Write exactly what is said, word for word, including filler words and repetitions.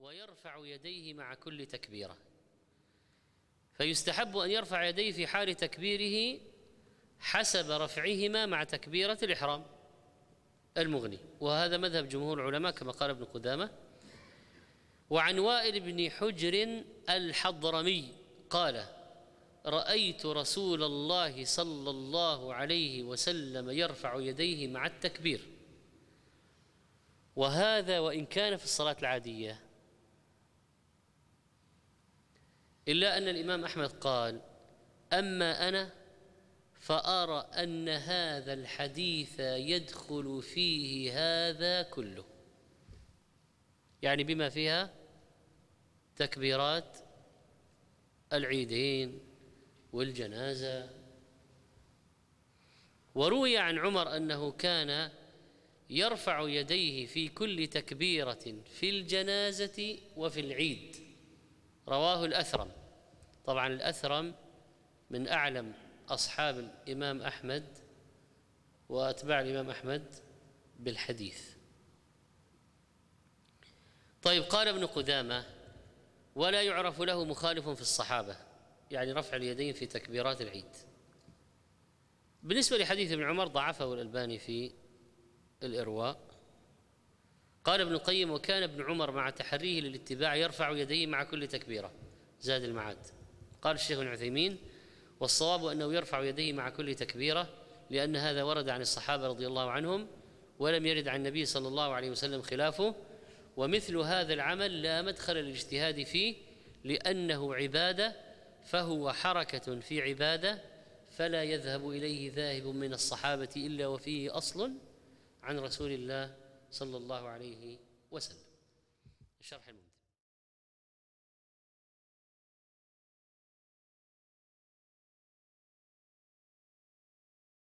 ويرفع يديه مع كل تكبيرة، فيستحب أن يرفع يديه في حال تكبيره حسب رفعهما مع تكبيرة الإحرام المغني، وهذا مذهب جمهور العلماء كما قال ابن قدامة. وعن وائل بن حجر الحضرمي قال: رأيت رسول الله صلى الله عليه وسلم يرفع يديه مع التكبير، وهذا وإن كان في الصلاة العادية، إلا أن الإمام أحمد قال: أما أنا فأرى أن هذا الحديث يدخل فيه هذا كله، يعني بما فيها تكبيرات العيدين والجنازة. وروي عن عمر أنه كان يرفع يديه في كل تكبيرة في الجنازة وفي العيد، رواه الأثرم. طبعا الأثرم من أعلم أصحاب الإمام أحمد وأتباع الإمام أحمد بالحديث. طيب، قال ابن قدامة: ولا يعرف له مخالف في الصحابة، يعني رفع اليدين في تكبيرات العيد. بالنسبة لحديث ابن عمر ضعفه الألباني في الإرواء. قال ابن القيم: وكان ابن عمر مع تحريه للاتباع يرفع يديه مع كل تكبيرة، زاد المعاد. قال الشيخ ابن عثيمين: والصواب أنه يرفع يديه مع كل تكبيرة، لأن هذا ورد عن الصحابة رضي الله عنهم، ولم يرد عن النبي صلى الله عليه وسلم خلافه. ومثل هذا العمل لا مدخل للاجتهاد فيه، لأنه عبادة، فهو حركة في عبادة، فلا يذهب إليه ذاهب من الصحابة إلا وفيه أصل عن رسول الله صلى الله عليه وسلم. الشرح الممتع.